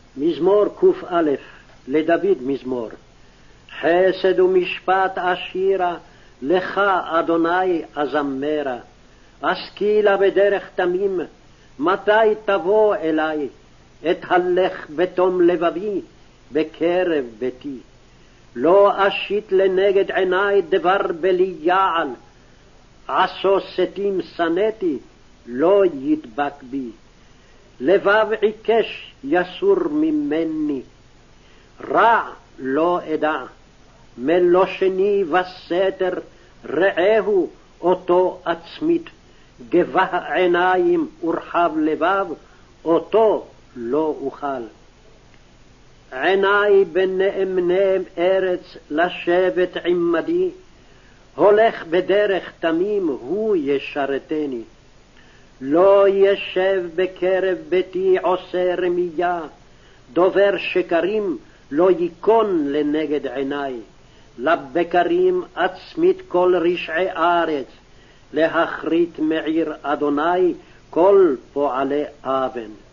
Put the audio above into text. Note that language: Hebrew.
מזמור ק"א, לדוד מזמור. חסד ומשפט אשירה, לך אדוני אזמרה. אשכילה בדרך תמים, מתי תבוא אלי? אתהלך בתום לבבי, בקרב ביתי. לא אשית לנגד עיני דבר בליעל, עשו שטים שנאתי, לא ידבק בי. לבב עיקש יסור ממני, רע לא אדע. מלושני וסתר, רעהו אותו עצמית. גבה עיניים ורחב לבב, אותו לא אוכל. עיני בנאמנם ארץ לשבת עמדי, הולך בדרך תמים הוא ישרתני. לא ישב בקרב ביתי עושה רמיה, דובר שקרים לא ייכון לנגד עיני. לבקרים עצמית כל רשעי ארץ, להכרית מעיר אדוני כל פועלי אבן.